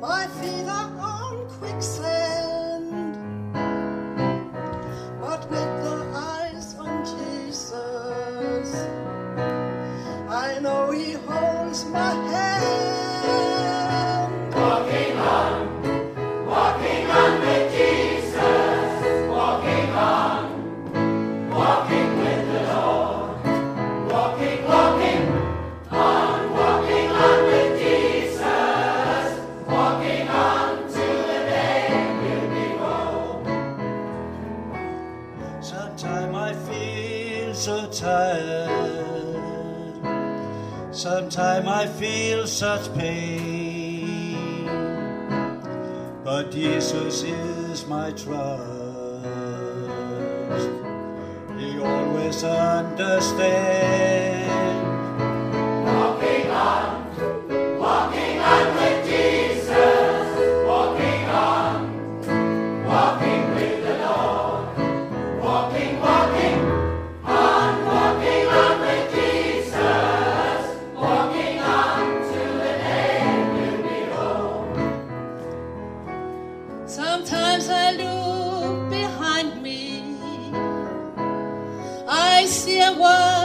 My feet are on quicksand, but with the eyes on Jesus, I know He holds my hand. Walking on with Jesus, walking with the Lord, walking on with Jesus, walking on till the day we'll be home. Sometimes I feel so tired, sometimes I feel such pain, but Jesus is my trust. He always understands. Walking on with Jesus, walking with the Lord, walking on with Jesus, walking on till the day we'll be home. Sometimes I look behind me, I see a world